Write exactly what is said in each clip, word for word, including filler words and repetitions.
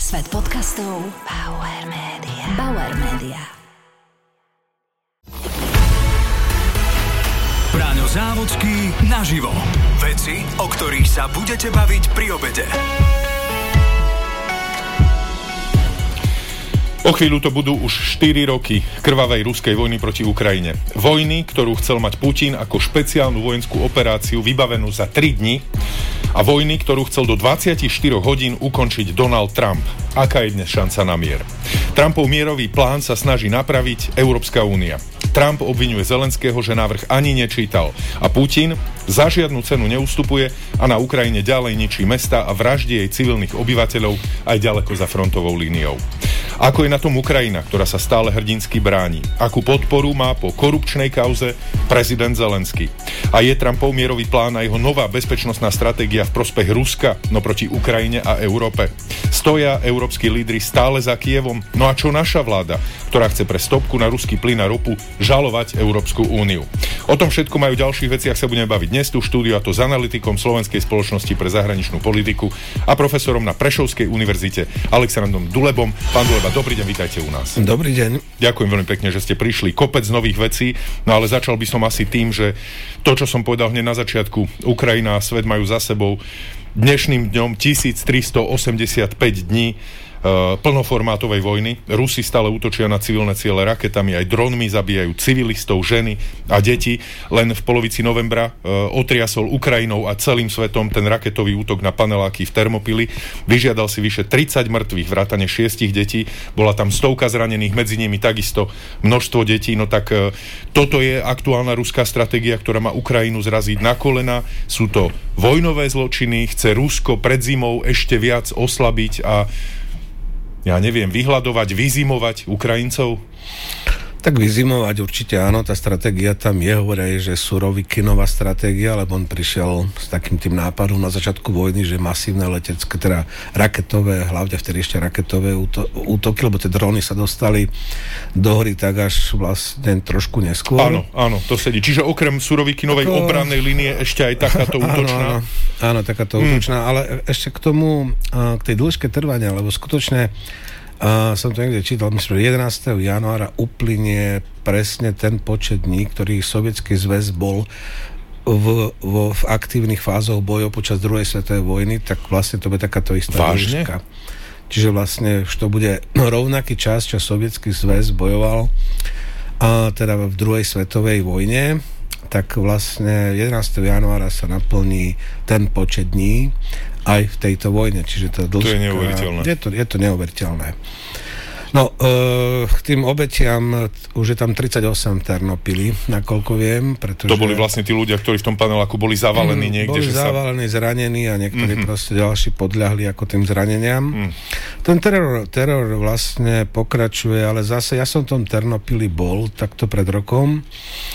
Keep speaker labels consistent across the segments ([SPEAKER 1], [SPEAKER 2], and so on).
[SPEAKER 1] Svet podcastov Bauer Media. Bauer Media.
[SPEAKER 2] Braňo Závodský naživo. Veci, o ktorých sa budete baviť pri obede.
[SPEAKER 3] O chvíľu to budú už štyri roky krvavej ruskej vojny proti Ukrajine. Vojny, ktorú chcel mať Putin ako špeciálnu vojenskú operáciu vybavenú za tri dni a vojny, ktorú chcel do dvadsaťštyri hodín ukončiť Donald Trump. Aká je dnes šanca na mier? Trumpov mierový plán sa snaží napraviť Európska únia. Trump obviňuje Zelenského, že návrh ani nečítal a Putin za žiadnu cenu neustupuje a na Ukrajine ďalej ničí mesta a vraždí jej civilných obyvateľov aj ďaleko za frontovou líniou. Ako je na tom Ukrajina, ktorá sa stále hrdinsky bráni? Akú podporu má po korupčnej kauze prezident Zelenský? A je Trumpov mierový plán a jeho nová bezpečnostná stratégia v prospech Ruska, no proti Ukrajine a Európe? Stoja európski lídri stále za Kyjevom? No a čo naša vláda, ktorá chce pre stopku na ruský plyn a ropu žalovať Európsku úniu? O tom všetko majú ďalších veciach sa budeme baviť dnes tu v štúdiu, a to s analytikom Slovenskej spoločnosti pre zahraničnú politiku a profesorom na Prešovskej univerzite Alexandrom Dulebom. Pán Duleba, dobrý deň, vítajte u nás.
[SPEAKER 4] Dobrý deň.
[SPEAKER 3] Ďakujem veľmi pekne, že ste prišli. Kopec nových vecí, no ale začal by som asi tým, že to, čo som povedal hneď na začiatku, Ukrajina a svet majú za sebou dnešným dňom tisíctristoosemdesiatpäť dní plnoformátovej vojny. Rusi stále útočia na civilné ciele raketami, aj dronmi, zabíjajú civilistov, ženy a deti. Len v polovici novembra e, otriasol Ukrajinou a celým svetom ten raketový útok na paneláky v Termopili. Vyžiadal si vyše tridsať mŕtvych, vrátane šiestich detí. Bola tam stovka zranených, medzi nimi takisto množstvo detí. No tak e, toto je aktuálna ruská stratégia, ktorá má Ukrajinu zraziť na kolena. Sú to vojnové zločiny, chce Rusko pred zimou ešte viac oslabiť a ja neviem, vyhľadovať, vyzimovať Ukrajincov?
[SPEAKER 4] Tak vyzimovať určite áno, tá stratégia tam je, hovoria, že Surovikinová stratégia, lebo on prišiel s takým tým nápadom na začiatku vojny, že masívne letecké, teda raketové, hlavne vtedy ešte raketové úto, útoky, lebo tie drony sa dostali do hory tak až vlastne trošku neskôr.
[SPEAKER 3] Áno, áno, to sedí. Čiže okrem Surovikinovej Ako... obrannej línie ešte aj takáto útočná?
[SPEAKER 4] Áno, áno, áno takáto hmm. útočná, ale ešte k tomu, k tej dĺžke trvania, lebo skutočne Uh, som to niekde čítal, myslím, že jedenásteho januára uplynie presne ten počet dní, ktorý Sovietsky zväz bol v, v, v aktívnych fázach bojov počas druhej svetovej vojny, tak vlastne to bude takáto istá dĺžka. Čiže vlastne už to bude rovnaký čas, čo Sovietsky zväz bojoval a teda v druhej svetovej vojne, tak vlastne jedenásteho januára sa naplní ten počet dní aj v tejto vojne, čiže to dĺžka...
[SPEAKER 3] To je neuveriteľné.
[SPEAKER 4] Je to, je to neuveriteľné. No, e, k tým obetiam, už je tam tridsaťosem Ternopily, nakoľko viem, pretože...
[SPEAKER 3] To boli vlastne tí ľudia, ktorí v tom paneláku boli zavalení mm, niekde,
[SPEAKER 4] boli
[SPEAKER 3] že
[SPEAKER 4] zavalení, sa... zranení a niektorí mm-hmm. proste ďalší podľahli ako tým zraneniam. Mm. Ten teror, teror vlastne pokračuje, ale zase ja som v tom Ternopili bol takto pred rokom.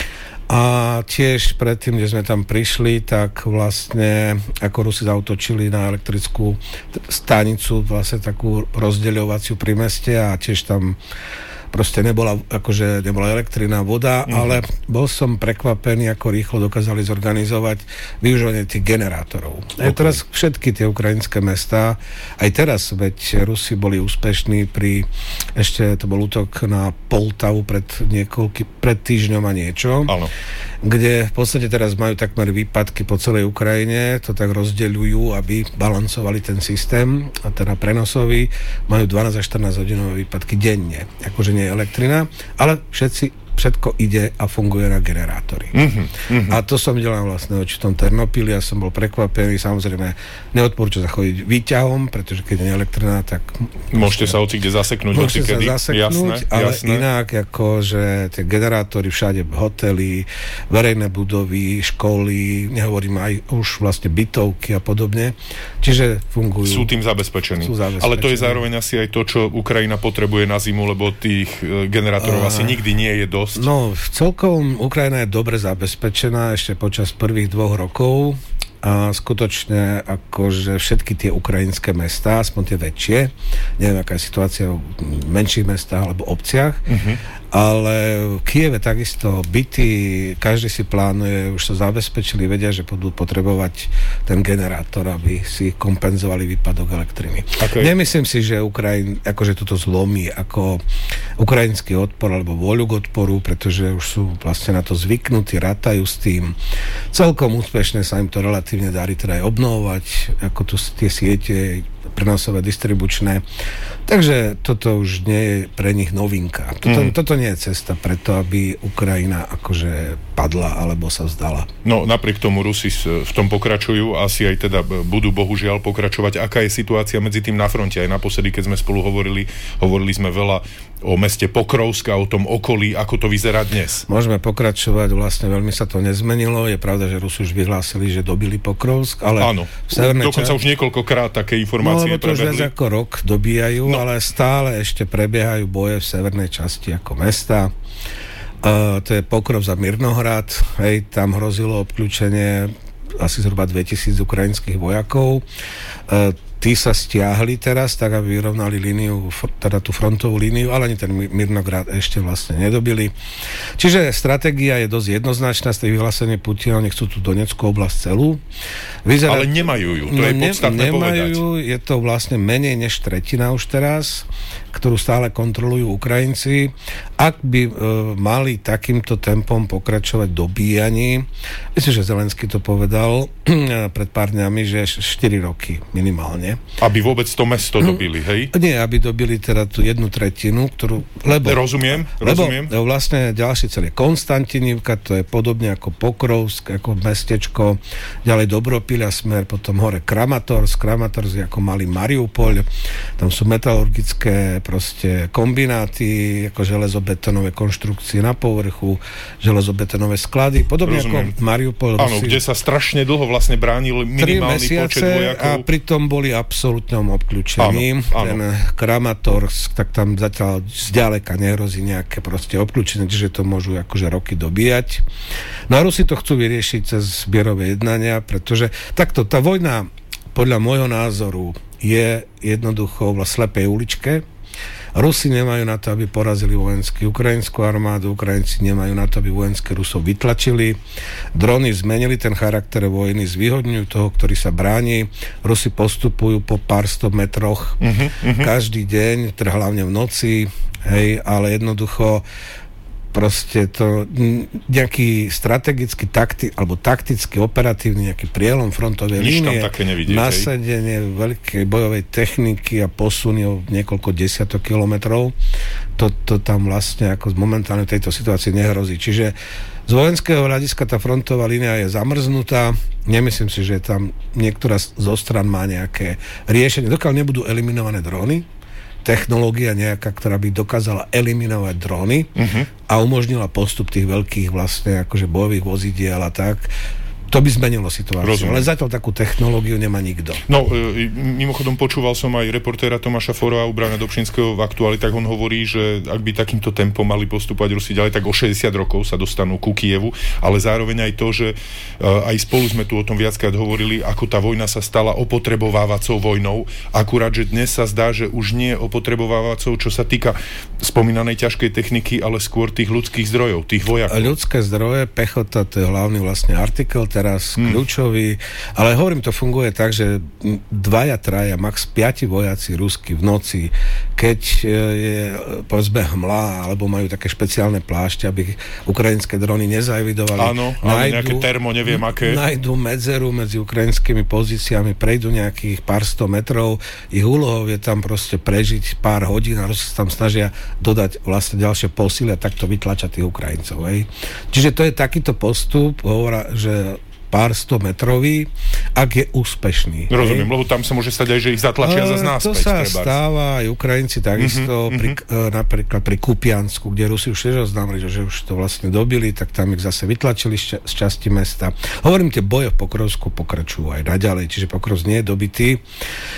[SPEAKER 4] A tiež predtým, kde sme tam prišli, tak vlastne ako Rusi zautočili na elektrickú stanicu, vlastne takú rozdeľovaciu pri meste a tiež tam proste nebola, akože nebola elektrina, voda, mm. ale bol som prekvapený, ako rýchlo dokázali zorganizovať využívanie tých generátorov. Okay. A teraz všetky tie ukrajinské mestá, aj teraz, veď Rusi boli úspešní pri, ešte to bol útok na Poltavu pred niekoľký, pred týždňom a niečo,
[SPEAKER 3] áno,
[SPEAKER 4] kde v podstate teraz majú takmer výpadky po celej Ukrajine, to tak rozdeľujú, aby balancovali ten systém, a teda prenosový, majú dvanásť až štrnásť hodinové výpadky denne. Akože nie je elektrina, ale všetci všetko ide a funguje na generátory. Mm-hmm, mm-hmm. A to som videl na vlastné oči v tom Ternopili a som bol prekvapený. Samozrejme, neodporúčam sa chodiť výťahom, pretože keď je elektrina, tak...
[SPEAKER 3] Môžete sa hoci kde zaseknúť, hoci kedy.
[SPEAKER 4] Môžete sa zaseknúť, jasné, ale
[SPEAKER 3] jasné.
[SPEAKER 4] Inak, ako, že tie generátory všade, hotely, verejné budovy, školy, nehovorím aj už vlastne bytovky a podobne. Čiže fungujú.
[SPEAKER 3] Sú tým zabezpečení.
[SPEAKER 4] Sú zabezpečení.
[SPEAKER 3] Ale to je zároveň asi aj to, čo Ukrajina potrebuje na zimu, lebo tých generátorov a... asi nikdy nie je dosť.
[SPEAKER 4] No, celkom Ukrajina je dobre zabezpečená ešte počas prvých dvoch rokov a skutočne akože všetky tie ukrajinské mestá, aspoň tie väčšie, neviem, aká je situácia v menších mestách alebo obciach, uh-huh. ale v Kieve takisto byty, každý si plánuje, už sa zabezpečili, vedia, že budú potrebovať ten generátor, aby si kompenzovali výpadok elektriny. Okay. Nemyslím si, že Ukrajin, akože toto zlomí ako ukrajinský odpor alebo voľu k odporu, pretože už sú vlastne na to zvyknutí, rátajú s tým. Celkom úspešne sa im to relatívne darí teda aj obnovovať, ako tu tie siete prenosové, distribučné. Takže toto už nie je pre nich novinka. Toto, mm. toto nie je cesta preto, aby Ukrajina akože padla alebo sa vzdala.
[SPEAKER 3] No napriek tomu Rusi v tom pokračujú, asi aj teda budú bohužiaľ pokračovať. Aká je situácia medzi tým na fronte? Aj naposledy, keď sme spolu hovorili, hovorili sme veľa o meste Pokrovsk a o tom okolí, ako to vyzerá dnes.
[SPEAKER 4] Môžeme pokračovať, vlastne veľmi sa to nezmenilo. Je pravda, že Rusi už vyhlásili, že dobili Pokrovsk, ale
[SPEAKER 3] áno, dokonca ča... už niekoľkokrát také informácie
[SPEAKER 4] no, to už viac ako rok dobíjajú, no. ale stále ešte prebiehajú boje v severnej časti ako mesta. Uh, to je Pokrov za Mirnohrad, hej, tam hrozilo obklúčenie asi zhruba dvetisíc ukrajinských vojakov. Uh, tí sa stiahli teraz, tak aby vyrovnali líniu, teda tú frontovú líniu, ale ani ten Mirnograd ešte vlastne nedobili. Čiže stratégia je dosť jednoznačná z tej vyhlásenia Putina, oni chcú tú Donetskú oblasť celú. Vyzerá,
[SPEAKER 3] ale nemajú ju, to no, je podstatné
[SPEAKER 4] nemajú,
[SPEAKER 3] povedať.
[SPEAKER 4] Je to vlastne menej než tretina už teraz, ktorú stále kontrolujú Ukrajinci. Ak by e, mali takýmto tempom pokračovať dobíjaní, myslím, že Zelenský to povedal pred pár dňami, že štyri roky minimálne.
[SPEAKER 3] Aby vôbec to mesto dobili, hej?
[SPEAKER 4] Nie, aby dobili teda tú jednu tretinu, ktorú... Lebo,
[SPEAKER 3] rozumiem, rozumiem.
[SPEAKER 4] Lebo vlastne ďalší cel je Konstantinivka, to je podobne ako Pokrovsk, ako mestečko, ďalej Dobropiľa smer, potom hore Kramatorsk, Kramatorsk je ako malý Mariupol, tam sú metalurgické proste kombináty, ako železobetonové konštrukcie na povrchu, železobetonové sklady, podobne rozumiem. Ako Mariupol.
[SPEAKER 3] Áno, Rusi, kde sa strašne dlho vlastne bránil minimálny počet vojakov.
[SPEAKER 4] A pritom boli absolútnom obklúčením.
[SPEAKER 3] Áno, áno.
[SPEAKER 4] Ten Kramatorsk, tak tam zatiaľ zďaleka nehrozí nejaké proste obklúčenie, čiže to môžu akože roky dobíjať. No a Rusi to chcú vyriešiť cez zbierové jednania, pretože takto, tá vojna podľa môjho názoru je jednoducho v slepej uličke. Rusi nemajú na to, aby porazili vojensky ukrajinskú armádu, Ukrajinci nemajú na to, aby vojenské Rusov vytlačili. Drony zmenili ten charakter vojny, zvýhodňujú toho, ktorý sa bráni. Rusi postupujú po pár sto metroch uh-huh, uh-huh. každý deň, teda hlavne v noci, hej, ale jednoducho proste to nejaký strategický takti, alebo taktický, operatívny nejaký prielom frontovej línie, nasadenie veľkej bojovej techniky a posuny o niekoľko desiatok kilometrov, to, to tam vlastne ako momentálne v tejto situácii nehrozí. Čiže z vojenského hľadiska tá frontová línia je zamrznutá. Nemyslím si, že tam niektorá zo stran má nejaké riešenie. Dokiaľ nebudú eliminované dróny, technológia nejaká, ktorá by dokázala eliminovať dróny uh-huh. a umožnila postup tých veľkých vlastne akože bojových vozidiel a tak, to by zmenilo situáciu. Rozumiem. Ale zatiaľ takú technológiu nemá nikto.
[SPEAKER 3] No, e, mimochodom počúval som aj reportéra Tomáša Forova u Brana Dobšinského v Aktualitách, on hovorí, že ak by takýmto tempom mali postupovať Rusi ďalej, tak o šesťdesiat rokov sa dostanú ku Kievu, ale zároveň aj to, že e, aj spolu sme tu o tom viackrát hovorili, ako tá vojna sa stala opotrebovávacou vojnou, akurát, že dnes sa zdá, že už nie opotrebovávacou, čo sa týka spomínanej ťažkej techniky, ale skôr tých ľudských zdrojov, tých vojakov.
[SPEAKER 4] Ľudské zdroje, pechota, to je hlavný vlastne artikel, teraz hmm. kľúčový, ale hovorím, to funguje tak, že dvaja, traja, max piati vojaci rusky v noci, keď je povedzme hmla, alebo majú také špeciálne plášte, aby ukrajinské drony nezaevidovali.
[SPEAKER 3] Áno, nájdu, nejaké termo, neviem aké.
[SPEAKER 4] Nájdu medzeru medzi ukrajinskými pozíciami, prejdú nejakých pár sto metrov, ich úlohou je tam proste prežiť pár hodín a Rusi sa tam snažia dodať vlastne ďalšie posily a takto vytlačať tých Ukrajincov. Hej. Čiže to je takýto postup, hovorá, že pár sto metrový, ak je úspešný.
[SPEAKER 3] Rozumiem, hej? Lebo tam sa môže stať aj, že ich zatlačia zase náspäť.
[SPEAKER 4] To sa trebárs. Stáva, aj Ukrajinci takisto, mm-hmm, pri, mm-hmm. napríklad pri Kupiansku, kde Rusi už tiež oznámili, že už to vlastne dobili, tak tam ich zase vytlačili z časti mesta. Hovorím, tie boje v Pokrovsku pokračujú aj naďalej, čiže Pokrovsk nie je dobitý.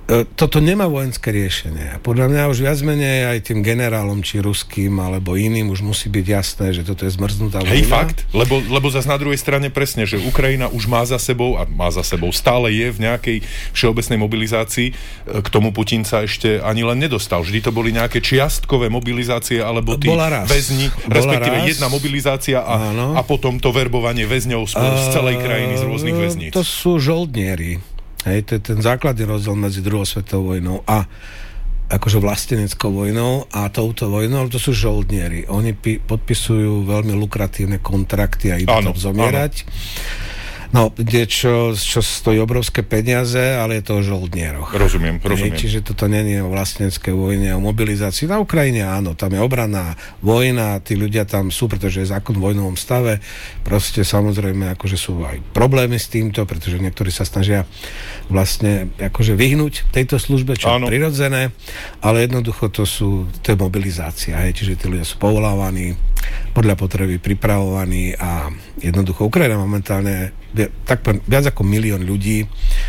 [SPEAKER 4] toto nemá vojenské riešenie. Podľa mňa už viac menej aj tým generálom, či ruským, alebo iným, už musí byť jasné, že toto je zmrznutá vojna.
[SPEAKER 3] Hej, fakt, lebo, lebo zase na druhej strane presne, že Ukrajina už má za sebou, a má za sebou, stále je v nejakej všeobecnej mobilizácii, k tomu Putin sa ešte ani len nedostal. Vždy to boli nejaké čiastkové mobilizácie, alebo tí väzni, respektíve jedna mobilizácia a, a potom to verbovanie väzňov z, z celej krajiny, z rôznych väzníc.
[SPEAKER 4] To sú žoldnieri. Hej, to je ten základný rozdiel medzi druhou svetovou vojnou a akože vlasteneckou vojnou a touto vojnou, ale to sú žoldnieri. Oni pi- podpisujú veľmi lukratívne kontrakty a idú tam zomierať. Áno. No, čo, čo stojí obrovské peniaze, ale je to o žoldnieroch.
[SPEAKER 3] Rozumiem, rozumiem.
[SPEAKER 4] Hej, čiže toto nie je o vlasteneckej vojne, o mobilizácii. Na Ukrajine áno, tam je obranná vojna, tí ľudia tam sú, pretože je zákon v vojnovom stave. Proste samozrejme, akože sú aj problémy s týmto, pretože niektorí sa snažia vlastne akože vyhnúť tejto službe, čo áno. je prirodzené, ale jednoducho to sú, to je mobilizácia, hej, čiže tí ľudia sú povolávaní, podľa potreby pripravovaní a jednoducho Ukrajina momentálne tak viac ako milión ľudí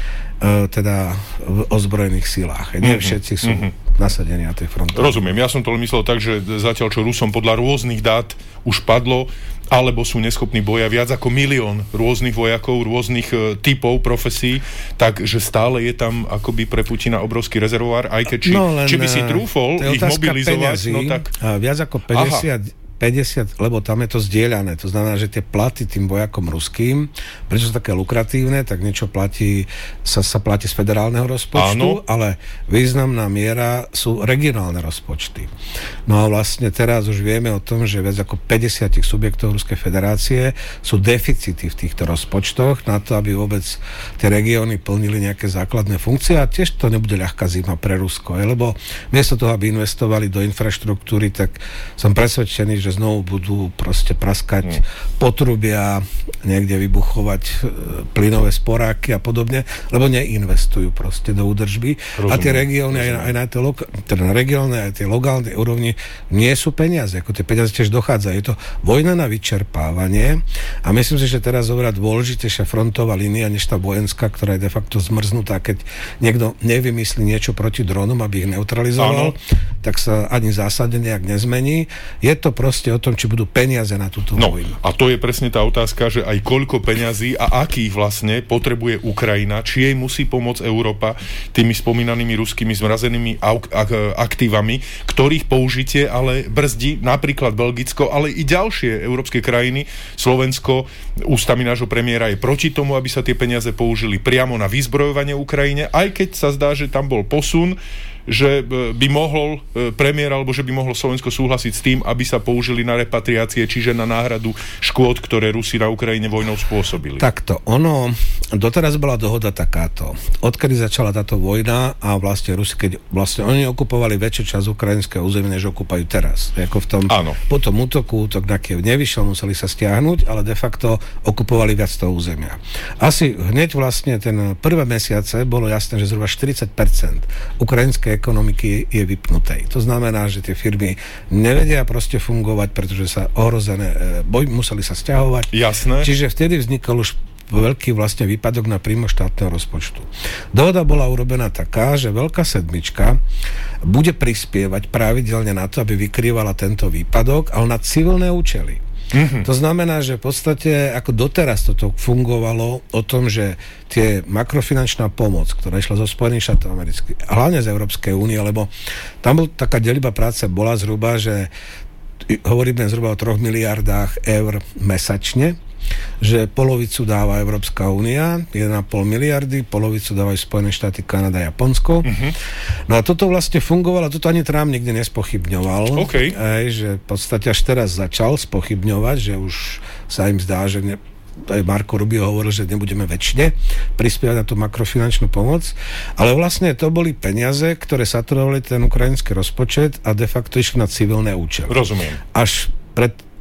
[SPEAKER 4] uh, teda v ozbrojených silách. Nie mm-hmm. všetci sú mm-hmm. nasadení na tej fronte.
[SPEAKER 3] Rozumiem, ja som to myslel tak, že zatiaľ čo Rusom podľa rôznych dát už padlo, alebo sú neschopní boja viac ako milión rôznych vojakov, rôznych uh, typov profesí, takže stále je tam akoby pre Putina obrovský rezervoár, aj keď či,
[SPEAKER 4] no, len,
[SPEAKER 3] či by si trúfol ich mobilizovať,
[SPEAKER 4] peňazí,
[SPEAKER 3] no tak...
[SPEAKER 4] Viac ako päťdesiat Aha. päťdesiat, lebo tam je to zdieľané. To znamená, že tie platy tým vojakom ruským, prečo sú také lukratívne, tak niečo platí, sa, sa platí z federálneho rozpočtu, Áno. ale významná miera sú regionálne rozpočty. No a vlastne teraz už vieme o tom, že viac ako päťdesiat subjektov Ruskej federácie sú deficity v týchto rozpočtoch na to, aby vôbec tie regióny plnili nejaké základné funkcie a tiež to nebude ľahká zima pre Rusko, lebo miesto toho, aby investovali do infraštruktúry, tak som presvedčený, že že znovu budú proste praskať hmm. potrubia, niekde vybuchovať e, plynové sporáky a podobne, lebo neinvestujú proste do údržby. Rozumiem. A tie regióny, aj, aj na tie loka- teda na regionálnej, aj tie lokálnej úrovni nie sú peniaze, ako tie peniaze tiež dochádzajú. Je to vojna na vyčerpávanie a myslím si, že teraz oveľa dôležitejšia frontová línia, než tá vojenská, ktorá je de facto zmrznutá, keď niekto nevymyslí niečo proti drónom, aby ich neutralizoval, Áno. tak sa ani zásade nejak nezmení. Je to proste o tom, či budú peniaze na túto
[SPEAKER 3] no,
[SPEAKER 4] vojnu.
[SPEAKER 3] A to je presne tá otázka, že aj koľko peňazí a akých vlastne potrebuje Ukrajina, či jej musí pomôcť Európa tými spomínanými ruskými zmrazenými ak- ak- aktívami, ktorých použitie ale brzdí napríklad Belgicko, ale i ďalšie európske krajiny. Slovensko ústami nášho premiéra je proti tomu, aby sa tie peniaze použili priamo na vyzbrojovanie Ukrajine, aj keď sa zdá, že tam bol posun, že by mohol premiér, alebo že by mohlo Slovensko súhlasiť s tým, aby sa použili na repatriácie, čiže na náhradu škôd, ktoré Rusi na Ukrajine vojnou spôsobili.
[SPEAKER 4] Takto, ono, doteraz bola dohoda takáto. Odkedy začala táto vojna a vlastne Rusi, keď vlastne oni okupovali väčšiu časť ukrajinského územia, než okupajú teraz. Ako v tom,
[SPEAKER 3] Áno.
[SPEAKER 4] po tom útoku, útok na Kiev nevyšiel, museli sa stiahnuť, ale de facto okupovali viac toho územia. Asi hneď vlastne ten prvé mesiace bolo jasné, že zhruba štyridsať percent ukrajinskej ekonomiky je vypnutej. To znamená, že tie firmy nevedia proste fungovať, pretože sa ohrozené, boj, museli sa sťahovať.
[SPEAKER 3] Jasné.
[SPEAKER 4] Čiže vtedy vznikol už veľký vlastne výpadok na príjmo štátneho rozpočtu. Dohoda bola urobená taká, že veľká sedmička bude prispievať pravidelne na to, aby vykrývala tento výpadok, ale na civilné účely. Mm-hmm. To znamená, že v podstate ako doteraz toto fungovalo o tom, že tie makrofinančná pomoc, ktorá išla zo Spojených štátov amerických, a hlavne z Európskej únie, lebo tam bol taká delba práce bola zhruba, že hovoríme zhruba o troch miliardách eur mesačne, že polovicu dáva Európska únia, jeden a pol miliardy, polovicu dávajú Spojené štáty, Kanada, Japonsko. Uh-huh. No a toto vlastne fungovalo, toto ani Trump nikdy nespochybňoval.
[SPEAKER 3] Okay.
[SPEAKER 4] Aj, že v podstate až teraz začal spochybňovať, že už sa im zdá, že ne, aj Marco Rubio hovoril, že nebudeme väčšine prispievať na tú makrofinančnú pomoc, ale vlastne to boli peniaze, ktoré saturovali ten ukrajinský rozpočet a de facto išli na civilné účely.
[SPEAKER 3] Rozumiem.
[SPEAKER 4] Až pred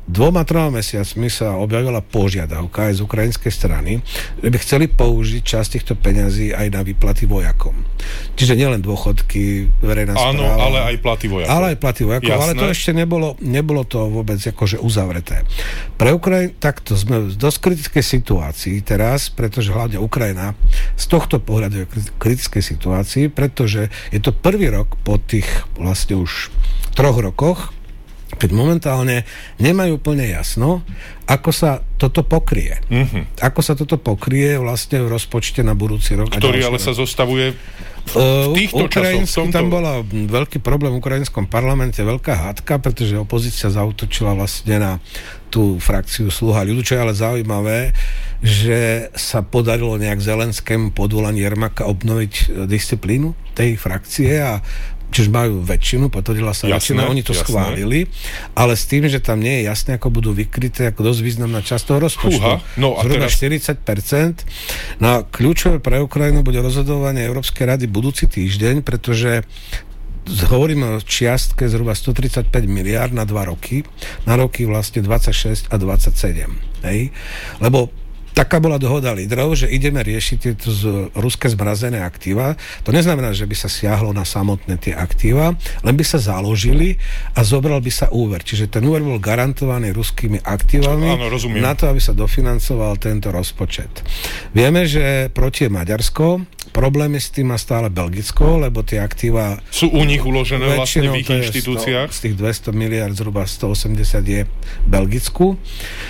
[SPEAKER 4] dvoma, troma mesiacmi sa objavila požiadavka aj z ukrajinskej strany, že by chceli použiť časť týchto peňazí aj na výplaty vojakom. Čiže nielen dôchodky, verejná
[SPEAKER 3] Áno,
[SPEAKER 4] správa.
[SPEAKER 3] ale aj platy vojakov.
[SPEAKER 4] Ale aj platy vojakov,
[SPEAKER 3] Jasné.
[SPEAKER 4] ale to ešte nebolo, nebolo to vôbec akože uzavreté. Pre Ukrajinu, takto sme v dosť kritickej situácii teraz, pretože hlavne Ukrajina z tohto pohľadu je v kritickej situácii, pretože je to prvý rok po tých vlastne už troch rokoch, keď momentálne nemajú úplne jasno, ako sa toto pokrie. Mm-hmm. Ako sa toto pokrie vlastne v rozpočte na budúci rok.
[SPEAKER 3] Ktorý ale sa zostavuje v týchto časoch.
[SPEAKER 4] Tam bola veľký problém v ukrajinskom parlamente, veľká hádka, pretože opozícia zaútočila vlastne na tú frakciu Sluha ľudu, čo je ale zaujímavé, že sa podarilo nejak Zelenskému pod volaním Jermaka obnoviť disciplínu tej frakcie a čiže majú väčšinu, potvrdila sa väčšina, oni to jasné. Schválili, ale s tým, že tam nie je jasné, ako budú vykryté ako dosť významná časť toho rozpočtu. Fúha, no a zhruba teraz... štyridsať percent. No a kľúčové pre Ukrajinu bude rozhodovanie Európskej rady budúci týždeň, pretože hovoríme o čiastke zhruba stotridsaťpäť miliárd na dva roky, na roky vlastne dvadsaťšesť a dvadsaťsedem. Hej? Lebo taká bola dohoda lídrov, že ideme riešiť tieto z ruské zmrazené aktíva. To neznamená, že by sa siahlo na samotné tie aktíva, len by sa založili a zobral by sa úver. Čiže ten úver bol garantovaný ruskými aktívami.
[SPEAKER 3] Áno,
[SPEAKER 4] na to, aby sa dofinancoval tento rozpočet. Vieme, že proti je Maďarsko, problémy s tým má stále Belgicko, lebo tie aktíva
[SPEAKER 3] sú u nich uložené vlastne v ich inštitúciách.
[SPEAKER 4] sto, z tých dvesto miliárd zhruba stoosemdesiat je v Belgicku.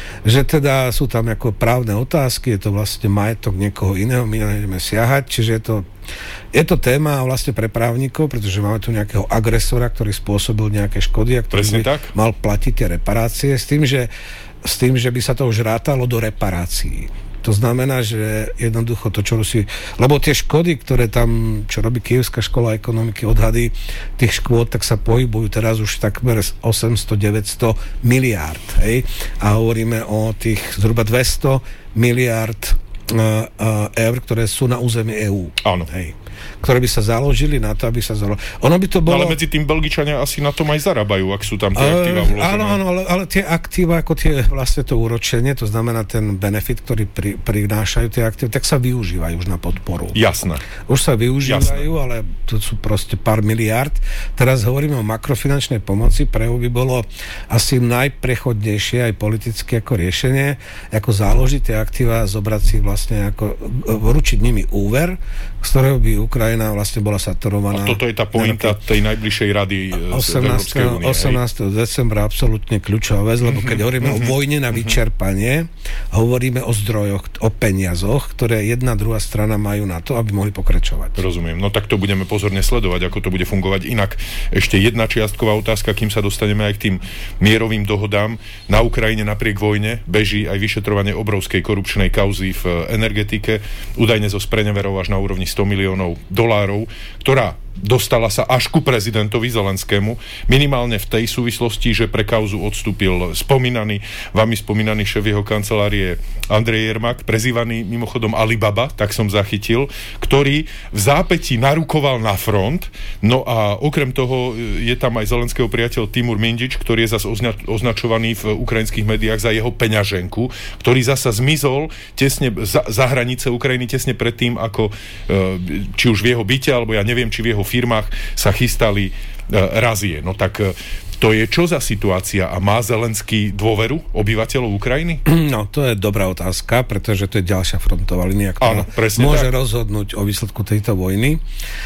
[SPEAKER 4] Že teda sú tam ako právne otázky, je to vlastne majetok niekoho iného, my nejdeme siahať, čiže je to, je to téma vlastne pre právnikov, pretože máme tu nejakého agresora, ktorý spôsobil nejaké škody a ktorý by
[SPEAKER 3] tak?
[SPEAKER 4] mal platiť tie reparácie s tým, že, s tým, že by sa to už rátalo do reparácií. To znamená, že jednoducho to, čo Rusi... Lebo tie škody, ktoré tam, čo robí Kyjevská škola ekonomiky, odhady tých škôd, tak sa pohybujú teraz už takmer osemsto deväťsto miliárd. Hej? A hovoríme o tých zhruba dvesto miliárd uh, uh, eur, ktoré sú na území EÚ.
[SPEAKER 3] Áno.
[SPEAKER 4] Hej. Ktoré by sa založili na to, aby sa založili. Ono by to bolo...
[SPEAKER 3] Ale medzi tým Belgičania asi na tom aj zarábajú, ak sú tam tie aktíva vložené.
[SPEAKER 4] Áno, áno, ale, ale tie aktíva, ako tie vlastne to úročenie, to znamená ten benefit, ktorý pri, prinášajú tie aktíva, tak sa využívajú už na podporu.
[SPEAKER 3] Jasné.
[SPEAKER 4] Už sa využívajú,
[SPEAKER 3] Jasné.
[SPEAKER 4] Ale to sú proste pár miliárd. Teraz hovoríme o makrofinančnej pomoci. Pre EÚ by bolo asi najprechodnejšie aj politické ako riešenie, ako záložiť tie aktíva a zobrať si vlastne ako vručiť nimi úver, z ktorého by Ukrajina vlastne bola saturovaná.
[SPEAKER 3] A toto je tá pointa tej najbližšej rady
[SPEAKER 4] osemnásteho osemnásteho decembra absolútne kľúčová vec, lebo keď hovoríme o vojne na vyčerpanie, hovoríme o zdrojoch, o peniazoch, ktoré jedna druhá strana majú na to, aby mohli pokračovať.
[SPEAKER 3] Rozumiem. No tak to budeme pozorne sledovať, ako to bude fungovať. Inak ešte jedna čiastková otázka, kým sa dostaneme aj k tým mierovým dohodám. Na Ukrajine napriek vojne beží aj vyšetrovanie obrovskej korupčnej kauzy v energetike, údajne zo spreneverov až na úrovni sto miliónov dolárov, ktorá dostala sa až ku prezidentovi Zelenskému, minimálne v tej súvislosti, že pre kauzu odstúpil spomínaný, vami spomínaný šéf jeho kancelárie Andrej Jermak, prezývaný mimochodom Alibaba, tak som zachytil, ktorý v zápätí narukoval na front, no a okrem toho je tam aj Zelenského priateľ Timur Mindič, ktorý je zase ozna- označovaný v ukrajinských médiách za jeho peňaženku, ktorý zasa zmizol tesne za, za hranice Ukrajiny tesne predtým, ako e, či už v jeho byte, alebo ja neviem, či v jeho firmách sa chystali e, razie. No tak e, to je čo za situácia a má Zelenský dôveru obyvateľov Ukrajiny?
[SPEAKER 4] No, to je dobrá otázka, pretože to je ďalšia frontová línia, ktorá môže tak rozhodnúť o výsledku tejto vojny.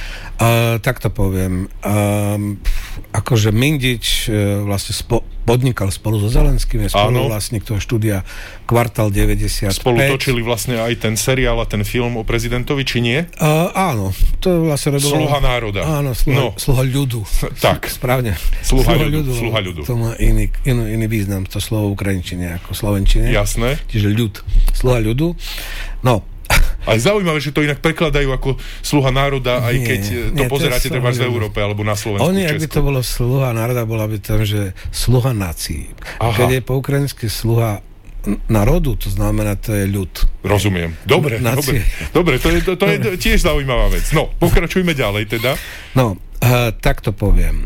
[SPEAKER 4] Uh, tak to poviem. Uh, akože Mindič uh, vlastne spo, podnikal spolu so Zelenským, je spoluvlastník toho štúdia Kvartál deväťdesiatpäť.
[SPEAKER 3] Spolu točili vlastne aj ten seriál a ten film o prezidentovi, či nie?
[SPEAKER 4] Uh, áno. To vlastne robilo...
[SPEAKER 3] Sluha národa.
[SPEAKER 4] Áno, sluha, no. sluha ľudu.
[SPEAKER 3] Tak.
[SPEAKER 4] Správne.
[SPEAKER 3] Sluha, sluha ľudu. Sluha ľudu.
[SPEAKER 4] To má iný, iný, iný význam, to slovo v ukrajinčine ako slovenčine.
[SPEAKER 3] Jasné.
[SPEAKER 4] Čiže ľud. Sluha ľudu. No,
[SPEAKER 3] ale zaujímavé, že to inak prekladajú ako sluha národa, aj keď nie, to nie, pozeráte to treba v Európe alebo na Slovensku.
[SPEAKER 4] Oni, ak by to bolo sluha národa, bola by tam, že sluha nácií. Keď je po ukrajinsky sluha národu, to znamená, to je ľud.
[SPEAKER 3] Rozumiem. Dobre, dobre. Dobre, to je, to, to je tiež zaujímavá vec. No, pokračujme ďalej teda.
[SPEAKER 4] No, uh, tak to poviem.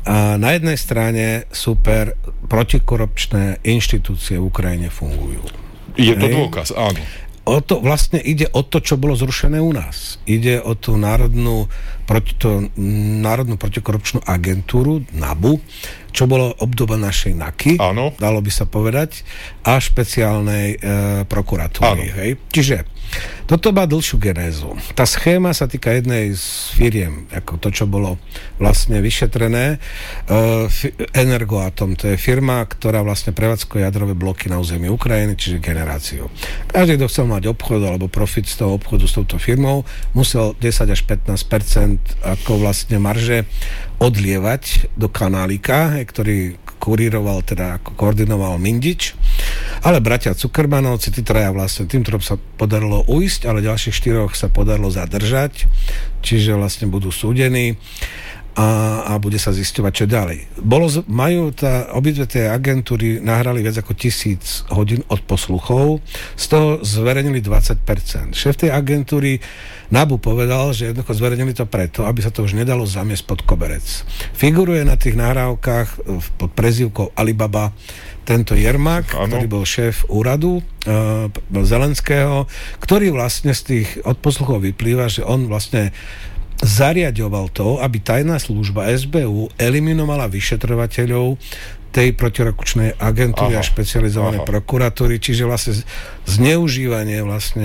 [SPEAKER 4] A na jednej strane super protikorupčné inštitúcie v Ukrajine fungujú.
[SPEAKER 3] Je to dôkaz, áno.
[SPEAKER 4] O to vlastne ide o to, čo bolo zrušené u nás. Ide o tú národnú, proti, to, národnú protikorupčnú agentúru NABU, čo bolo obdoba našej NAKY,
[SPEAKER 3] áno.
[SPEAKER 4] Dalo by sa povedať, a špeciálnej e, prokuratúry. Hej? Čiže toto má dlhšiu genézu. Tá schéma sa týka jednej z firiem, ako to, čo bolo vlastne vyšetrené. E, Energoatom, to je firma, ktorá vlastne prevádzkuje jadrové bloky na území Ukrajiny, čiže generáciu. Každý, kto chcel mať obchod alebo profit z toho obchodu s touto firmou, musel desať až pätnásť percent ako vlastne marže odlievať do kanálika, ktorý kuríroval, teda ako koordinoval Mindič. Ale bratia Cukermanovci, tí traja vlastne, tým trom sa podarilo uísť, ale ďalších štyroch sa podarilo zadržať, čiže vlastne budú súdení a, a bude sa zisťovať, čo ďalej. Bolo, majú tá, obidve tie agentúry nahrali viac ako tisíc hodín od posluchov, z toho zverejnili dvadsať percent. Šéf tej agentúry NABU povedal, že jednoducho zverejnili to preto, aby sa to už nedalo zamiesť pod koberec. Figuruje na tých nahrávkach pod prezývkou Alibaba tento Jermak, ano. Ktorý bol šéf úradu uh, Zelenského, ktorý vlastne z tých odposluchov vyplýva, že on vlastne zariaďoval to, aby tajná služba es bé ú eliminovala vyšetrovateľov tej protikorupčnej agentúry a špecializovanej prokuratúry, čiže vlastne zneužívanie vlastne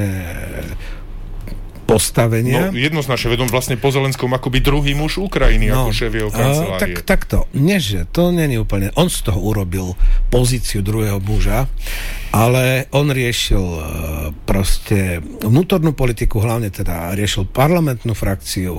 [SPEAKER 4] postavenia.
[SPEAKER 3] No, jednoznačne vedom vlastne po Zelenskom akoby druhý muž Ukrajiny, no, ako šéf jeho kancelárie.
[SPEAKER 4] Tak, takto, neže, to není úplne, on z toho urobil pozíciu druhého muža, ale on riešil proste vnútornú politiku, hlavne teda riešil parlamentnú frakciu,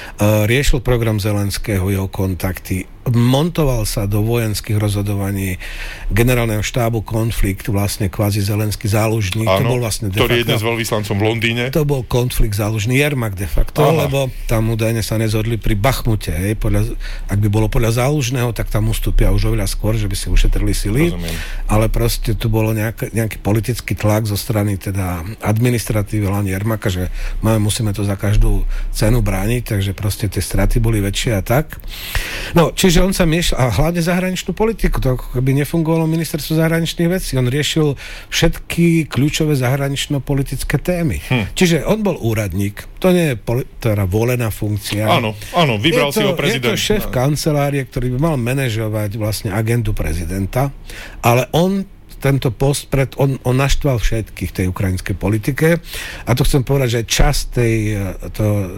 [SPEAKER 4] riešil program Zelenského, jeho kontakty, montoval sa do vojenských rozhodovaní generálneho štábu konflikt, vlastne kvázi Zelenský zálužník.
[SPEAKER 3] Áno,
[SPEAKER 4] to bol vlastne de
[SPEAKER 3] ktorý
[SPEAKER 4] facto,
[SPEAKER 3] je dnes veľvyslancom v Londýne.
[SPEAKER 4] To bol konflikt zálužný Jermak de facto, Aha. lebo tam údajne sa nezhodli pri Bachmute. Hej, podľa, ak by bolo podľa zálužného, tak tam ustúpia už oveľa skôr, že by si ušetrili sily. Rozumiem. Ale proste tu bolo nejak, nejaký politický tlak zo strany teda administratívy hlavne Jermaka, že máme, musíme to za každú cenu brániť, takže proste tie straty boli väčšie a tak. No, čiže on sa miešal, a hlavne zahraničnú politiku, to ako keby nefungovalo ministerstvo zahraničných vecí. On riešil všetky kľúčové zahranično-politické témy. Hm. Čiže on bol úradník, to nie je poli- teda volená funkcia.
[SPEAKER 3] Áno, áno, vybral
[SPEAKER 4] to,
[SPEAKER 3] si ho prezident.
[SPEAKER 4] Je to šéf kancelárie, ktorý by mal manažovať vlastne agendu prezidenta, ale on tento post pred, on, on naštval všetkých tej ukrajinskej politike a to chcem povedať, že časť tej, to,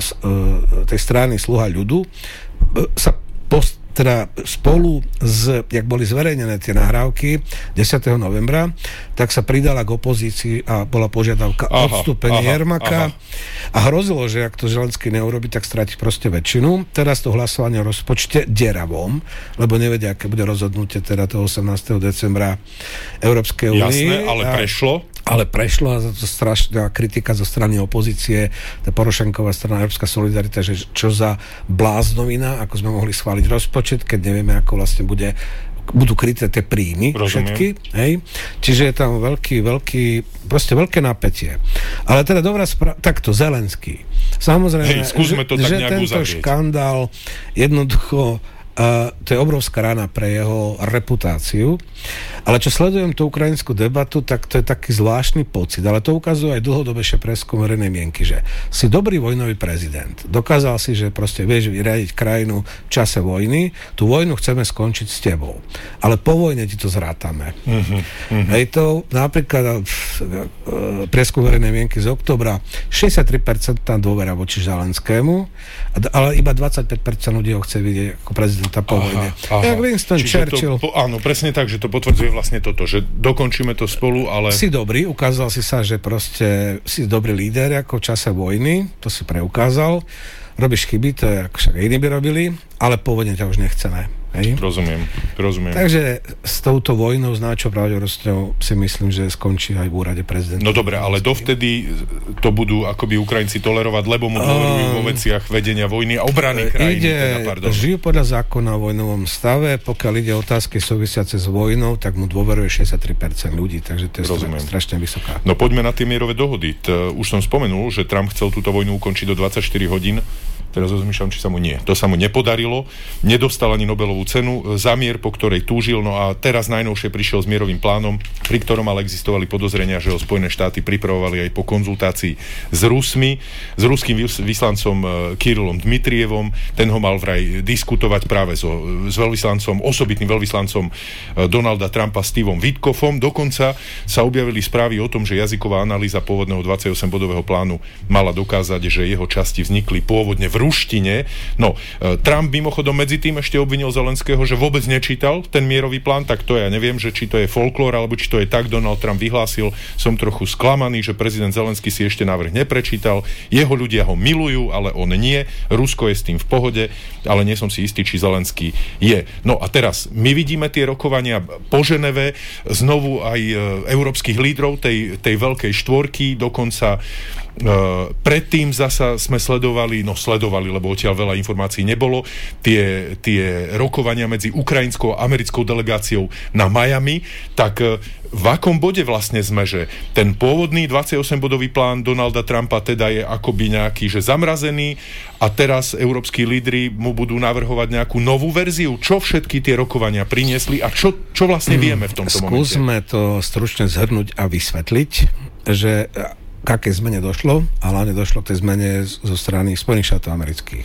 [SPEAKER 4] tej strany Sluha ľudu sa post teda spolu s, jak boli zverejnené tie nahrávky desiateho novembra, tak sa pridala k opozícii a bola požiadavka odstúpenia Jermaka aha. a hrozilo, že ak to Zelenský neurobi, tak stráti proste väčšinu. Teraz to hlasovanie o rozpočte deravom, lebo nevedia, aké bude rozhodnutie teda toho osemnásteho decembra Európskej únie.
[SPEAKER 3] Jasné, ale a, prešlo.
[SPEAKER 4] Ale prešlo a za to strašná kritika zo strany opozície, tá Porošenková strana Európska solidarita, že čo za bláznovina, ako sme mohli schváliť rozpočet, keď nevieme, ako vlastne bude, budú kryté tie príjmy. Rozumiem. Všetky. Hej? Čiže je tam veľký, veľký, proste veľké napätie. Ale teda dobrá správa, takto, Zelenský. Samozrejme,
[SPEAKER 3] Hej, skúsme to tak
[SPEAKER 4] že
[SPEAKER 3] nejak
[SPEAKER 4] tento
[SPEAKER 3] uzavrieť.
[SPEAKER 4] škandál jednoducho Uh, to je obrovská rána pre jeho reputáciu. Ale čo sledujem tú ukrajinskú debatu, tak to je taký zvláštny pocit. Ale to ukazuje aj dlhodobejšie preskum verejnej mienky, že si dobrý vojnový prezident. Dokázal si, že proste vieš vyriadiť krajinu v čase vojny. Tú vojnu chceme skončiť s tebou. Ale po vojne ti to zrátame. Uh-huh, uh-huh. Hej to napríklad uh, preskum verejnej mienky z oktobra šesťdesiattri percent dôvera voči Zelenskému, ale iba dvadsaťpäť percent ľudí ho chce vidieť ako prezident tá po vojne. Jak Winston
[SPEAKER 3] Čiže
[SPEAKER 4] Churchill.
[SPEAKER 3] To, po, áno, presne tak, že to potvrdzuje vlastne toto, že dokončíme to spolu, ale...
[SPEAKER 4] Si dobrý, ukázal si sa, že proste si dobrý líder ako v čase vojny, to si preukázal. Robíš chyby, to je ako však iní by robili, ale po vojne ťa už nechceme. Hej?
[SPEAKER 3] Rozumiem, rozumiem.
[SPEAKER 4] Takže s touto vojnou s náčou pravdepodobnosťou si myslím, že skončí aj v úrade prezidenta.
[SPEAKER 3] No dobre, ale dovtedy to budú akoby Ukrajinci tolerovať, lebo mu dôverujú vo veciach vedenia vojny a obrany krajiny.
[SPEAKER 4] Ide, teda, pardon. Žijú podľa zákona o vojnovom stave, pokiaľ ide o otázky súvisiace s vojnou, tak mu dôveruje šesťdesiattri percent ľudí, takže to je rozumiem. Strašne vysoká.
[SPEAKER 3] No poďme na tie mierové dohody. T, už som spomenul, že Trump chcel túto vojnu ukončiť do dvadsaťštyri hodín. Teraz rozmýšľam, či sa mu nie. To sa mu nepodarilo. Nedostal ani Nobelovú cenu za mier, po ktorej túžil. No a teraz najnovšie prišiel s mierovým plánom, pri ktorom ale existovali podozrenia, že ho Spojené štáty pripravovali aj po konzultácii s Rusmi, s ruským vyslancom Kirillom Dmitrievom. Ten ho mal vraj diskutovať práve so, s veľvyslancom, osobitným veľvyslancom Donalda Trumpa Stevom Witkoffom. Dokonca sa objavili správy o tom, že jazyková analýza pôvodného dvadsaťosem bodového plánu mala dokázať, že jeho časti vznikli pôvodne v ruštine. No, Trump mimochodom medzi tým ešte obvinil Zelenského, že vôbec nečítal ten mierový plán, tak to ja neviem, že či to je folklór, alebo či to je tak. Donald Trump vyhlásil, som trochu sklamaný, že prezident Zelenský si ešte návrh neprečítal. Jeho ľudia ho milujú, ale on nie. Rusko je s tým v pohode, ale nie som si istý, či Zelenský je. No a teraz, my vidíme tie rokovania po Ženeve, znovu aj e, európskych lídrov tej, tej veľkej štvorky, dokonca Uh, predtým zasa sme sledovali, no sledovali, lebo odtiaľ veľa informácií nebolo, tie, tie rokovania medzi ukrajinskou a americkou delegáciou na Miami, tak uh, v akom bode vlastne sme, že ten pôvodný dvadsaťosem bodový plán Donalda Trumpa teda je akoby nejaký, že zamrazený a teraz európski lídri mu budú navrhovať nejakú novú verziu. Čo všetky tie rokovania priniesli a čo, čo vlastne vieme v tomto momente? Skúsme
[SPEAKER 4] to stručne zhrnúť a vysvetliť, že k akej zmene došlo, a hlavne došlo k tej zmene zo strany Spojených štátov amerických.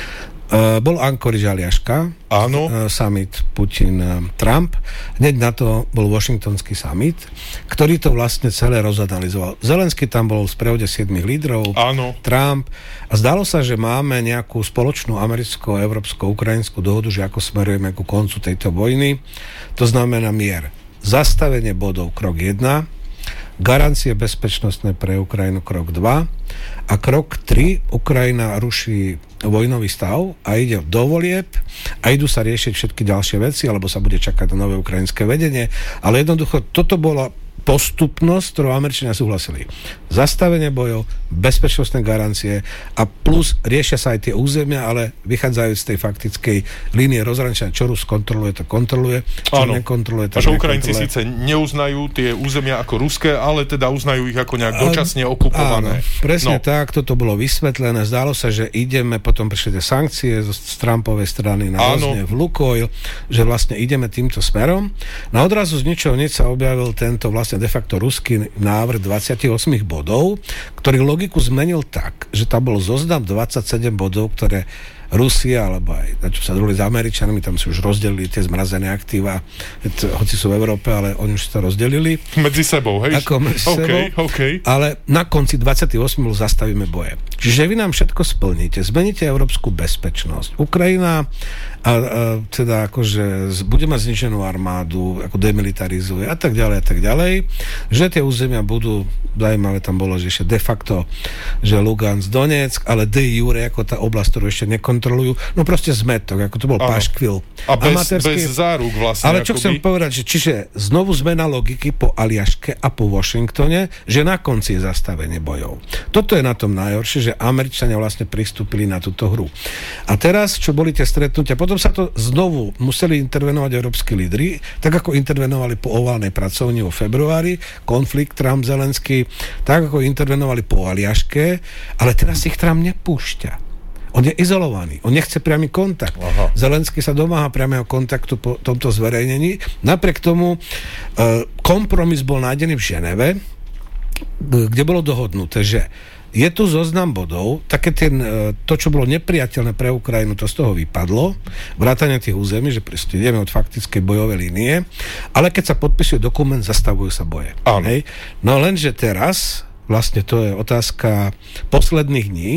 [SPEAKER 4] Uh, bol Anchorage Aliaška,
[SPEAKER 3] áno.
[SPEAKER 4] Uh, summit Putin-Trump, hneď na to bol Washingtonský summit, ktorý to vlastne celé rozanalizoval. Zelenský tam bol v sprevode siedmich lídrov,
[SPEAKER 3] áno.
[SPEAKER 4] Trump, a zdalo sa, že máme nejakú spoločnú americko-európsko-ukrajinskú dohodu, že ako smerujeme ku koncu tejto vojny. To znamená mier. Zastavenie bodov krok jeden, garancie bezpečnostné pre Ukrajinu krok dva a krok tri, Ukrajina ruší vojnový stav a ide do volieb a idú sa riešiť všetky ďalšie veci, alebo sa bude čakať na nové ukrajinské vedenie, ale jednoducho toto bola postupnosť, ktorú Američania súhlasili. Zastavenie bojov, bezpečnostné garancie a plus riešia sa aj tie územia, ale vychádzajú z tej faktickej línie rozhraničenia, čo Rus kontroluje, to kontroluje, čo
[SPEAKER 3] áno.
[SPEAKER 4] nekontroluje, to
[SPEAKER 3] nekontroluje. A že Ukrajinci síce neuznajú tie územia ako ruské, ale teda uznajú ich ako nejak dočasne okupované.
[SPEAKER 4] Áno, presne no. tak, toto bolo vysvetlené. Zdalo sa, že ideme, potom prišli tie sankcie z Trumpovej strany na Rosneft, Lukoil, že vlastne ideme týmto smerom. Na odrazu z ničoho nič sa objavil tento vlastne de facto ruský návrh dvadsaťosem bodov, ktorý logiku zmenil tak, že tam bol zoznam dvadsaťsedem bodov, ktoré Rusia, alebo aj na čo sa druhli s Američanmi, tam si už rozdelili tie zmrazené aktíva, hoci sú v Európe, ale oni už to rozdelili.
[SPEAKER 3] Medzi sebou, hej?
[SPEAKER 4] Ako medzi
[SPEAKER 3] okay,
[SPEAKER 4] sebou.
[SPEAKER 3] Okay.
[SPEAKER 4] Ale na konci dvadsaťosem zastavíme boje. Čiže vy nám všetko splníte, zmeníte európsku bezpečnosť. Ukrajina a, a, teda akože bude mať zniženú armádu, ako demilitarizuje a tak ďalej a tak ďalej, že tie územia budú, zaujímavé tam bolo, že ešte de facto, že Lugansk, Donetsk, ale de jure ako tá oblasť, ktorú ešte nekontrolujú, no proste zmetok, ako to bol paškvil.
[SPEAKER 3] A bez, bez záruk vlastne.
[SPEAKER 4] Ale čo
[SPEAKER 3] akoby...
[SPEAKER 4] chcem povedať, že čiže znovu zmena logiky po Aliaške a po Washingtone, že na konci je zastavenie bojov. Toto je na tom najhoršie, že Američania vlastne pristúpili na túto hru. A teraz, čo boli tie stretnutia, potom sa to znovu museli intervenovať európski lídri, tak ako intervenovali po oválnej pracovni vo februári, konflikt Trump-Zelenský, tak ako intervenovali po Aliaške, ale teraz ich Trump nepúšťa. On je izolovaný, on nechce priamy kontakt. Aha. Zelenský sa domáha priamého kontaktu po tomto zverejnení. Napriek tomu e, kompromis bol nájdený v Ženeve, kde bolo dohodnuté, že je tu zoznam bodov, také ten, to, čo bolo nepriateľné pre Ukrajinu, to z toho vypadlo, vrátane tých území, že proste ideme od faktickej bojovej línie, ale keď sa podpisuje dokument, zastavujú sa boje. Hej? No lenže teraz, vlastne to je otázka posledných dní,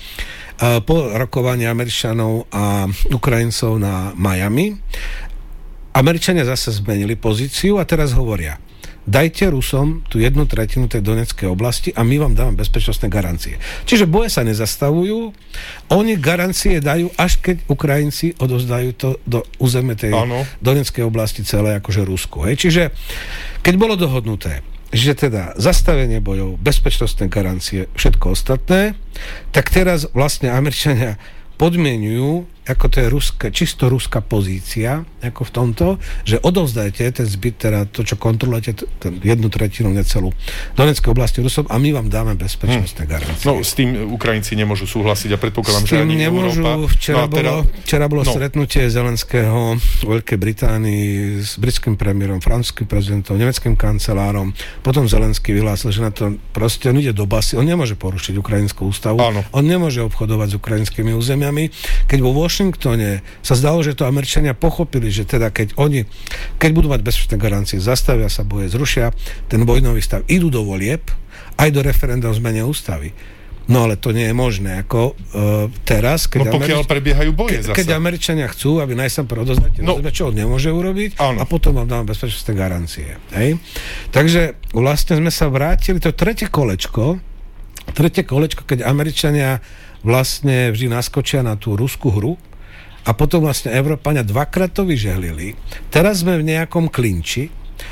[SPEAKER 4] po rokovaní Američanov a Ukrajincov na Miami, Američania zase zmenili pozíciu a teraz hovoria: dajte Rusom tú jednu tretinu tej Donetskej oblasti a my vám dáme bezpečnostné garancie. Čiže boje sa nezastavujú, oni garancie dajú, až keď Ukrajinci odovzdajú to do územie tej ano. Donetskej oblasti celé akože Rusku. Hej. Čiže keď bolo dohodnuté, že teda zastavenie bojov, bezpečnostné garancie, všetko ostatné, tak teraz vlastne Američania podmienujú ako to je ruské, čisto ruská pozícia, ako v tomto, že odovzdajte ten zbyt, teda to, čo kontrolujete, t- jednu tretinu necelú Donetskej oblasti Rusom a my vám dáme bezpečnostné hmm. garancie.
[SPEAKER 3] No, s tým Ukrajinci nemôžu súhlasiť a predpokladám,
[SPEAKER 4] s
[SPEAKER 3] že ani
[SPEAKER 4] nemôžu.
[SPEAKER 3] Európa.
[SPEAKER 4] Včera,
[SPEAKER 3] no teda...
[SPEAKER 4] bolo, včera bolo
[SPEAKER 3] no.
[SPEAKER 4] stretnutie Zelenského v Veľkej Británii s britským premiérom, francúzskym prezidentom, nemeckým kancelárom. Potom Zelenský vyhlásil, že na to proste on ide do basy, on nemôže porušiť ukrajinskú ústavu,
[SPEAKER 3] Áno.
[SPEAKER 4] on nemôže obchodovať s ukrajinskými územiami. Keď vo Washingtone sa zdalo, že to Američania pochopili, že teda keď oni, keď budú mať bezpečné garancie, zastavia sa boje, zrušia ten vojnový stav, idú do volieb, aj do referenda o zmene ústavy. No ale to nie je možné, ako uh, teraz, keď,
[SPEAKER 3] no, pokiaľ Američ... prebiehajú boje
[SPEAKER 4] ke, keď Američania chcú, aby najsám odozdáte, no. čo on nemôže urobiť,
[SPEAKER 3] áno.
[SPEAKER 4] a potom vám dáme bezpečnostné garancie. Hej? Takže vlastne sme sa vrátili, to tretie kolečko, tretie kolečko, keď Američania vlastne vždy naskočia na tú ruskú hru a potom vlastne Európania dvakrát to vyžehlili. Teraz sme v nejakom klinči.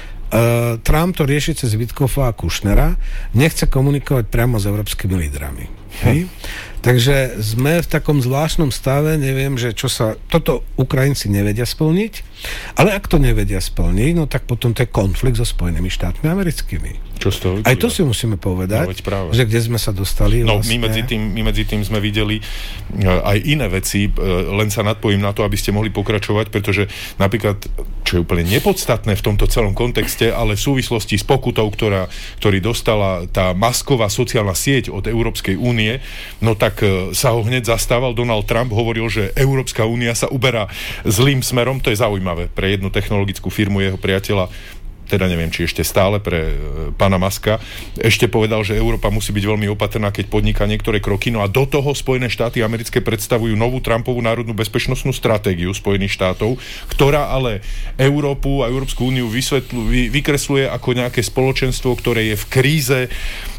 [SPEAKER 4] Uh, Trump to rieši cez Witkoffa a Kushnera, nechce komunikovať priamo s európskymi lídrami. Hej? Takže sme v takom zvláštnom stave, neviem, že čo sa... Toto Ukrajinci nevedia splniť, ale ak to nevedia splniť, no tak potom to je konflikt so Spojenými štátmi americkými.
[SPEAKER 3] Čo z toho vyplýva?
[SPEAKER 4] Aj to si musíme povedať, no, že kde sme sa dostali.
[SPEAKER 3] No,
[SPEAKER 4] vlastne.
[SPEAKER 3] my, medzi tým, my medzi tým sme videli uh, aj iné veci, uh, len sa nadpojím na to, aby ste mohli pokračovať, pretože napríklad, čo je úplne nepodstatné v tomto celom kontexte, ale v súvislosti s pokutou, ktorá, ktorý dostala tá masková sociálna sieť od Európskej únie, no tak uh, sa ho hneď zastával. Donald Trump hovoril, že Európska únia sa uberá zlým smerom. To je zaujímavé pre jednu technologickú firmu jeho priateľa, teda neviem, či ešte stále pre e, pána Muska, ešte povedal, že Európa musí byť veľmi opatrná, keď podniká niektoré kroky. No a do toho Spojené štáty americké predstavujú novú Trumpovú národnú bezpečnostnú stratégiu Spojených štátov, ktorá ale Európu a Európsku úniu vysvetľu, vy, vykresluje ako nejaké spoločenstvo, ktoré je v kríze, e,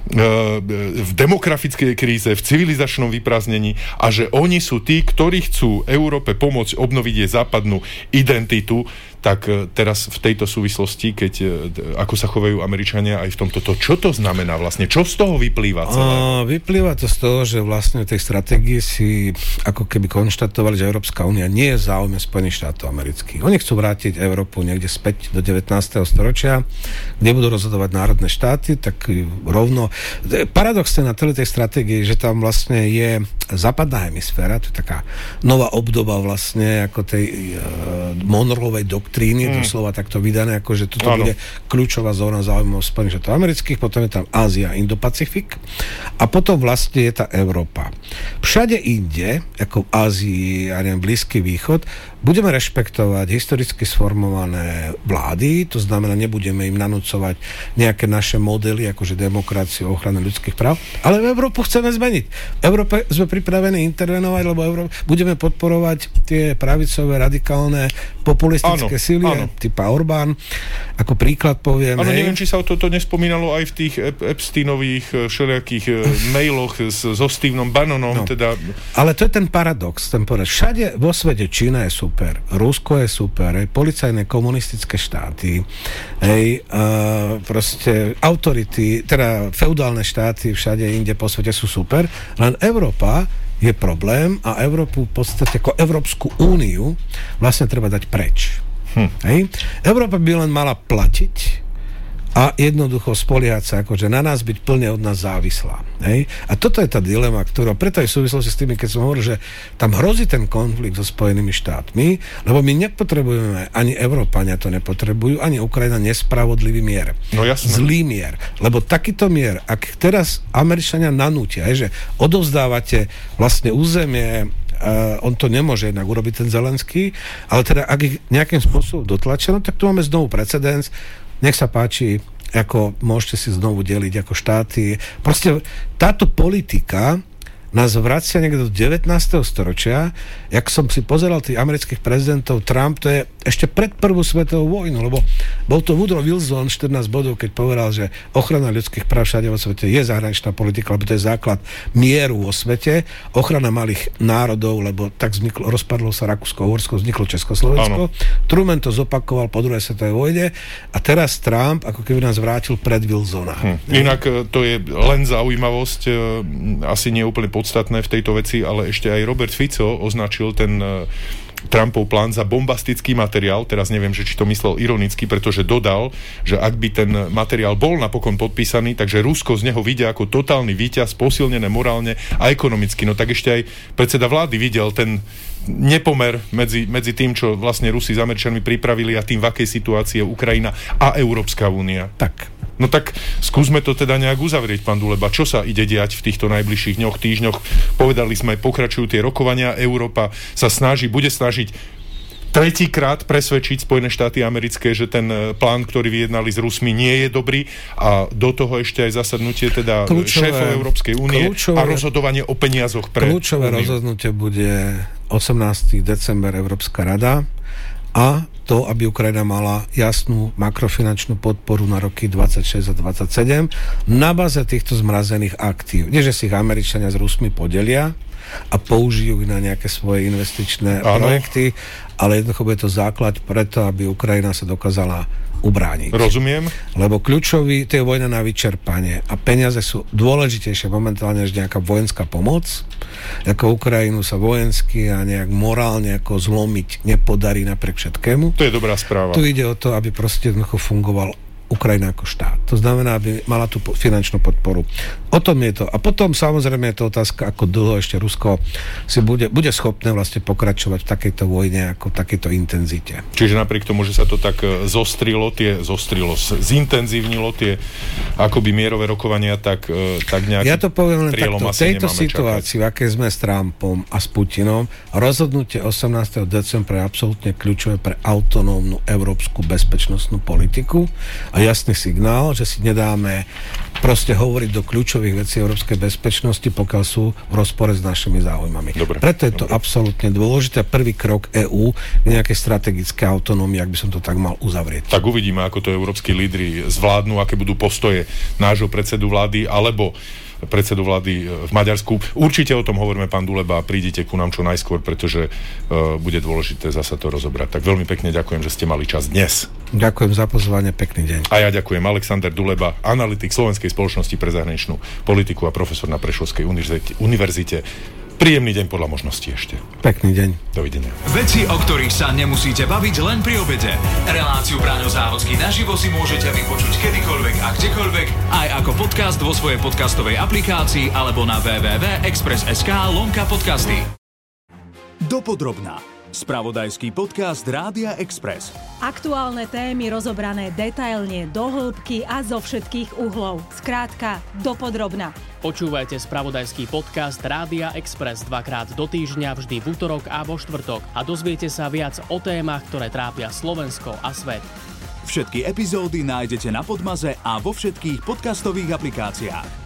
[SPEAKER 3] v demografickej kríze, v civilizačnom vyprázdnení a že oni sú tí, ktorí chcú Európe pomôcť obnoviť jej západnú identitu. Tak teraz v tejto súvislosti, keď ako sa chovajú Američania aj v tomto, to, čo to znamená vlastne? Čo z toho vyplýva celé? Uh,
[SPEAKER 4] vyplýva to z toho, že vlastne v tej stratégii si ako keby konštatovali, že Európska únia nie je v záujme Spojených štátov amerických. Oni chcú vrátiť Európu niekde späť do devätnásteho storočia, kde budú rozhodovať národné štáty, tak rovno. Paradoxne na celej tej stratégii, že tam vlastne je západná hemisféra, to je taká nová obdoba vlastne ako tej uh, Monroevej doktríny, Hmm. doslova takto vydané, ako že toto ano. bude kľúčová zóna záujmov Spojených štátov amerických, potom je tam Ázia, Indopacifik a potom vlastne je tá Európa. Všade inde, ako v Ázii a neviem, Blízky východ, budeme rešpektovať historicky sformované vlády, to znamená, nebudeme im nanúcovať nejaké naše modely, akože demokraciu, ochranu ľudských práv, ale v Európu chceme zmeniť. V Európe sme pripravení intervenovať, lebo Európe, budeme podporovať tie pravicové, radikálne, populistické
[SPEAKER 3] áno,
[SPEAKER 4] síly,
[SPEAKER 3] áno.
[SPEAKER 4] typa Orbán. Ako príklad poviem.
[SPEAKER 3] Áno,
[SPEAKER 4] hej.
[SPEAKER 3] neviem, či sa toto nespomínalo aj v tých Epsteinových všelijakých mailoch s, so Stevenom Bannonom. No. Teda... Ale
[SPEAKER 4] to je ten paradox. Ten paradox. Všade vo svete Čína je super, Rusko je super, hej, policajné komunistické štáty, hej, uh, proste autority, teda feudálne štáty všade inde po svete sú super, len Európa je problém a Európu v podstate ako Európsku úniu vlastne treba dať preč. Hm. Hej. Európa by len mala platiť a jednoducho spoliehať sa, akože na nás byť plne od nás závislá. Hej? A toto je tá dilema, ktorá preto aj v súvislosti s tými, keď som hovoril, že tam hrozí ten konflikt so Spojenými štátmi, lebo my nepotrebujeme, ani Európania to nepotrebujú, ani Ukrajina nespravodlivý mier.
[SPEAKER 3] No jasné.
[SPEAKER 4] Zlý mier. Lebo takýto mier, ak teraz Američania nanútia, hej, že odovzdávate vlastne územie, Uh, on to nemôže jednak urobiť ten Zelenský, ale teda ak ich nejakým spôsobom dotlačia, no tak tu máme znovu precedens, nech sa páči, ako môžete si znovu deliť ako štáty. Proste táto politika nás vracia niekde do devätnásteho storočia. Jak som si pozeral tých amerických prezidentov, Trump, to je ešte pred prvú svetovú vojnu, lebo bol to Woodrow Wilson, štrnásť bodov, keď povedal, že ochrana ľudských práv všade vo svete je zahraničná politika, lebo to je základ mieru vo svete, ochrana malých národov, lebo tak vzniklo, rozpadlo sa Rakúsko-Uhorsko, vzniklo Československo. Áno. Truman to zopakoval po druhej svetovej vojne a teraz Trump ako keby nás vrátil pred Wilsona.
[SPEAKER 3] Hm. Inak to je len zaujímavosť, asi nie úplne pod podstatné v tejto veci, ale ešte aj Robert Fico označil ten Trumpov plán za bombastický materiál. Teraz neviem, že či to myslel ironicky, pretože dodal, že ak by ten materiál bol napokon podpísaný, takže Rusko z neho vidia ako totálny víťaz, posilnené morálne a ekonomicky. No tak ešte aj predseda vlády videl ten nepomer medzi, medzi tým, čo vlastne Rusi s Američanmi pripravili a tým, v akej situácii je Ukrajina a Európska únia.
[SPEAKER 4] Tak.
[SPEAKER 3] No tak skúsme to teda nejak uzavrieť, pán Duleba. Čo sa ide diať v týchto najbližších dňoch, týždňoch? Povedali sme, pokračujú tie rokovania. Európa sa snaží, bude snažiť tretíkrát presvedčiť Spojené štáty americké, že ten plán, ktorý vyjednali s Rusmi, nie je dobrý a do toho ešte aj zasadnutie teda kľúčové, šéfov Európskej únie a rozhodovanie o peniazoch pre
[SPEAKER 4] Kľúčové úniu. Rozhodnutie bude osemnásteho decembra Európska rada a to, aby Ukrajina mala jasnú makrofinančnú podporu na roky dvadsaťšesť a dvadsaťsedem na báze týchto zmrazených aktív. Nie, že si ich Američania s Rusmi podelia a použijú ich na nejaké svoje investičné ano. projekty, ale jednoducho bude to základ preto, aby Ukrajina sa dokázala ubrániť.
[SPEAKER 3] Rozumiem.
[SPEAKER 4] Lebo kľúčový, to je vojna na vyčerpanie a peniaze sú dôležitejšie momentálne než nejaká vojenská pomoc. Ako Ukrajinu sa vojensky a nejak morálne ako zlomiť nepodarí napriek všetkému.
[SPEAKER 3] To je dobrá správa.
[SPEAKER 4] Tu ide o to, aby proste jednoducho fungoval Ukrajina ako štát. To znamená, aby mala tú finančnú podporu. O tom je to. A potom samozrejme je to otázka, ako dlho ešte Rusko si bude, bude schopné vlastne pokračovať v takejto vojne, ako v takejto intenzite.
[SPEAKER 3] Čiže napriek tomu, že sa to tak zostrilo, tie, zostrilo, zintenzívnilo tie akoby mierové rokovania, tak, tak nejaký
[SPEAKER 4] Ja to poviem len takto. V tejto situácii, v akej sme s Trumpom a s Putinom, rozhodnutie osemnásteho decembra je absolútne kľúčové pre autonómnu európsku bezpečnostnú politiku a jasný signál, že si nedáme proste hovoriť do kľúčových vecí európskej bezpečnosti, pokiaľ sú v rozpore s našimi záujmami.
[SPEAKER 3] Dobre,
[SPEAKER 4] Preto je to
[SPEAKER 3] dobre.
[SPEAKER 4] absolútne dôležité. Prvý krok EÚ k nejakej strategickej autonómii, ak by som to tak mal uzavrieť.
[SPEAKER 3] Tak uvidíme, ako to európski lídri zvládnu, aké budú postoje nášho predsedu vlády, alebo predsedu vlády v Maďarsku. Určite o tom hovoríme, pán Duleba, a prídite ku nám čo najskôr, pretože uh, bude dôležité zasa to rozobrať. Tak veľmi pekne ďakujem, že ste mali čas dnes.
[SPEAKER 4] Ďakujem za pozvanie, pekný deň.
[SPEAKER 3] A ja ďakujem. Alexander Duleba, analytik Slovenskej spoločnosti pre zahraničnú politiku a profesor na Prešovskej univerzite. univerzite. Príjemný deň podľa možností ešte.
[SPEAKER 4] Pekný deň.
[SPEAKER 3] Dovidenia.
[SPEAKER 2] Veci, o ktorých sa nemusíte baviť len pri obede. Reláciu Braňo Závodský naživo si môžete vypočuť kedykoľvek a kdekoľvek, aj ako podcast vo svojej podcastovej aplikácii alebo na w w w bodka express bodka es ká lomka podcasty. Dopodrobná. Spravodajský podcast Rádia Express.
[SPEAKER 5] Aktuálne témy rozobrané detailne, do hĺbky a zo všetkých uhlov. Skrátka, dopodrobná.
[SPEAKER 6] Počúvajte spravodajský podcast Rádia Express dvakrát do týždňa, vždy v utorok a vo štvrtok a dozviete sa viac o témach, ktoré trápia Slovensko a svet.
[SPEAKER 2] Všetky epizódy nájdete na Podmaze a vo všetkých podcastových aplikáciách.